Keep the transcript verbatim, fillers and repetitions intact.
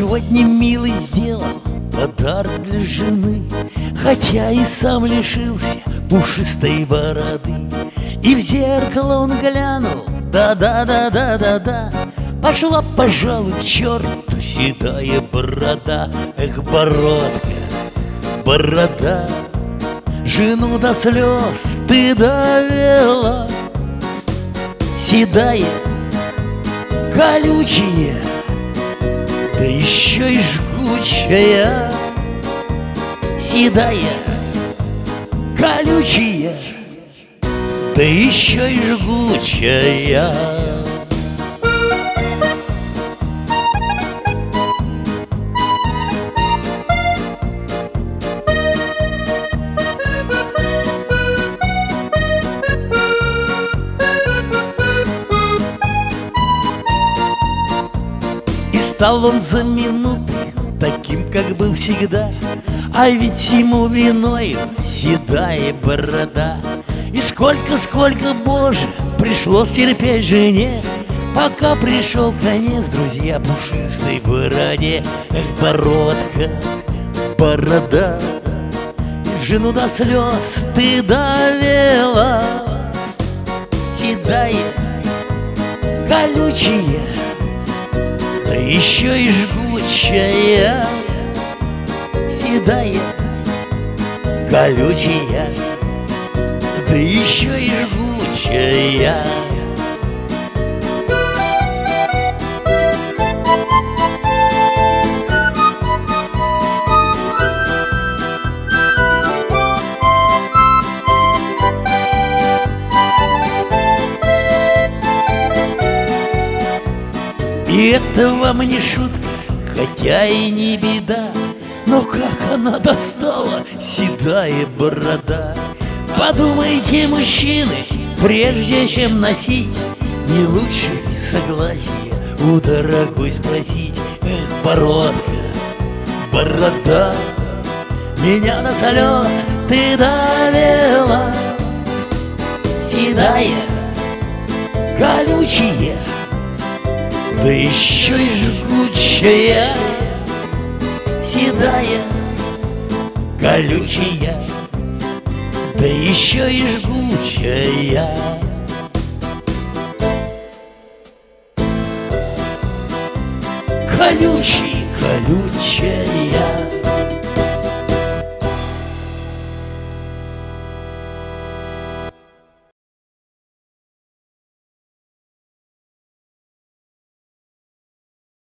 Сегодня милый сделал подарок для жены, хотя и сам лишился пушистой бороды. И в зеркало он глянул, да-да-да-да-да-да. Пошла, пожалуй, к черту седая борода. Эх, бородка, борода, жену до слез ты довела. Седая, колючая, да еще и жгучая. Седая, колючая, да еще и жгучая. Стал он за минуты таким, как был всегда, а ведь ему виною седая борода. И сколько-сколько, Боже, пришлось терпеть жене, пока пришел конец, друзья, пушистой бороде. Эх, бородка, борода, жену до слез ты довела. Седая, колючая, да еще и жгучая. Седая, колючая, да еще и жгучая. И это вам не шутка, хотя и не беда, но как она достала, седая борода. Подумайте, мужчины, прежде чем носить, не лучше ли согласие у дорогой спросить? Эх, бородка, борода, меня до слез ты довела. Седая, колючая, да еще и жгучая. Седая, колючая, да еще и жгучая. Колючий, колючая.